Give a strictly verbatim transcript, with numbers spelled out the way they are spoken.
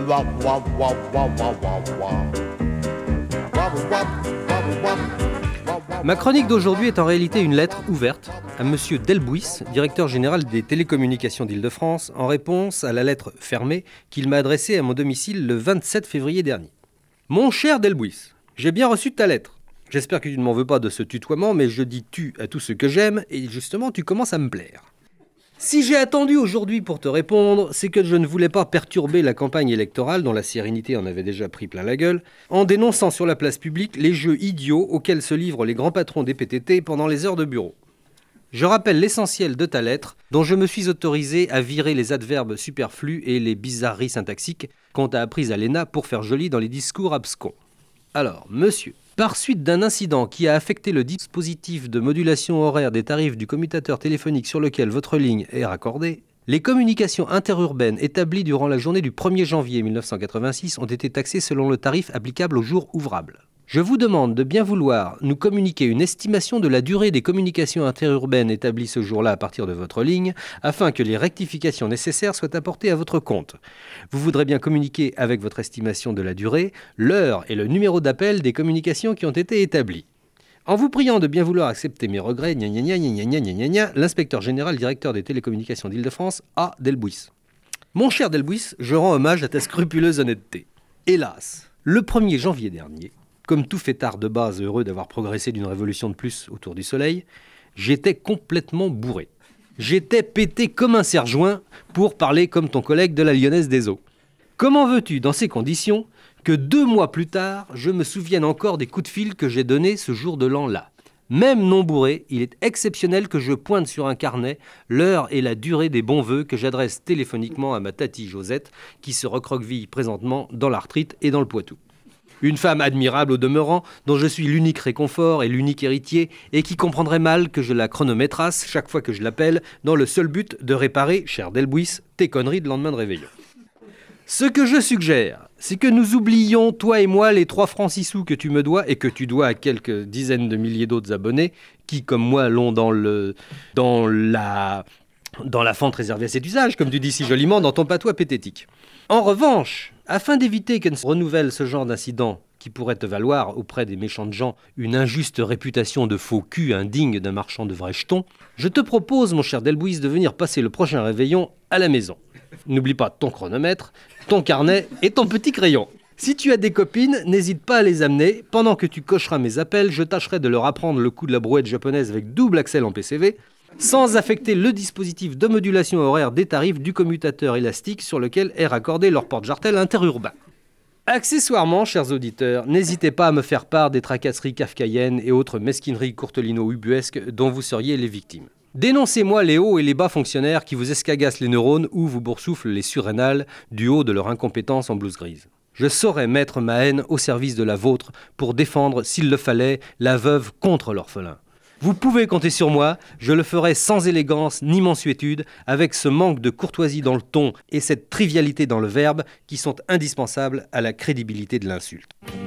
Wah, wah, wah, wah, wah, wah, wah. Wah, wah, wah, wah. Ma chronique d'aujourd'hui est en réalité une lettre ouverte à Monsieur Delbouis, directeur général des télécommunications d'Île-de-France, en réponse à la lettre fermée qu'il m'a adressée à mon domicile le vingt-sept février dernier. Mon cher Delbouis, j'ai bien reçu ta lettre. J'espère que tu ne m'en veux pas de ce tutoiement, mais je dis tu à tout ce que j'aime, et justement tu commences à me plaire. Si j'ai attendu aujourd'hui pour te répondre, c'est que je ne voulais pas perturber la campagne électorale, dont la sérénité en avait déjà pris plein la gueule, en dénonçant sur la place publique les jeux idiots auxquels se livrent les grands patrons des P T T pendant les heures de bureau. Je rappelle l'essentiel de ta lettre, dont je me suis autorisé à virer les adverbes superflus et les bizarreries syntaxiques qu'on t'a apprises à l'E N A pour faire joli dans les discours abscons. Alors, monsieur, par suite d'un incident qui a affecté le dispositif de modulation horaire des tarifs du commutateur téléphonique sur lequel votre ligne est raccordée, les communications interurbaines établies durant la journée du premier janvier mille neuf cent quatre-vingt-six ont été taxées selon le tarif applicable au jour ouvrable. Je vous demande de bien vouloir nous communiquer une estimation de la durée des communications interurbaines établies ce jour-là à partir de votre ligne, afin que les rectifications nécessaires soient apportées à votre compte. Vous voudrez bien communiquer avec votre estimation de la durée, l'heure et le numéro d'appel des communications qui ont été établies. En vous priant de bien vouloir accepter mes regrets, gna gna gna gna gna gna gna gna, l'inspecteur général directeur des télécommunications d'Île-de-France, A. Delbouis. Mon cher Delbouis, je rends hommage à ta scrupuleuse honnêteté. Hélas, le premier janvier dernier, comme tout fêtard de base heureux d'avoir progressé d'une révolution de plus autour du soleil, j'étais complètement bourré. J'étais pété comme un serre-joint, pour parler comme ton collègue de la Lyonnaise des Eaux. Comment veux-tu, dans ces conditions, que deux mois plus tard, je me souvienne encore des coups de fil que j'ai donnés ce jour de l'an-là ? Même non bourré, il est exceptionnel que je pointe sur un carnet l'heure et la durée des bons vœux que j'adresse téléphoniquement à ma tatie Josette, qui se recroqueville présentement dans l'arthrite et dans le Poitou. Une femme admirable au demeurant, dont je suis l'unique réconfort et l'unique héritier, et qui comprendrait mal que je la chronométrasse chaque fois que je l'appelle, dans le seul but de réparer, cher Delbouis, tes conneries de lendemain de réveillon. Ce que je suggère, c'est que nous oublions, toi et moi, les trois francs six sous que tu me dois, et que tu dois à quelques dizaines de milliers d'autres abonnés, qui, comme moi, l'ont dans le... dans la... dans la fente réservée à cet usage, comme tu dis si joliment dans ton patois pététique. En revanche, afin d'éviter qu'elle se renouvelle ce genre d'incident qui pourrait te valoir auprès des méchantes gens une injuste réputation de faux cul indigne d'un marchand de vrais jetons, je te propose, mon cher Delbouis, de venir passer le prochain réveillon à la maison. N'oublie pas ton chronomètre, ton carnet et ton petit crayon. Si tu as des copines, n'hésite pas à les amener. Pendant que tu cocheras mes appels, je tâcherai de leur apprendre le coup de la brouette japonaise avec double axel en P C V, sans affecter le dispositif de modulation horaire des tarifs du commutateur élastique sur lequel est raccordé leur porte-jartel interurbain. Accessoirement, chers auditeurs, n'hésitez pas à me faire part des tracasseries kafkaïennes et autres mesquineries courtelino-ubuesques dont vous seriez les victimes. Dénoncez-moi les hauts et les bas fonctionnaires qui vous escagassent les neurones ou vous boursouflent les surrénales du haut de leur incompétence en blouse grise. Je saurais mettre ma haine au service de la vôtre pour défendre, s'il le fallait, la veuve contre l'orphelin. Vous pouvez compter sur moi, je le ferai sans élégance ni mansuétude, avec ce manque de courtoisie dans le ton et cette trivialité dans le verbe qui sont indispensables à la crédibilité de l'insulte.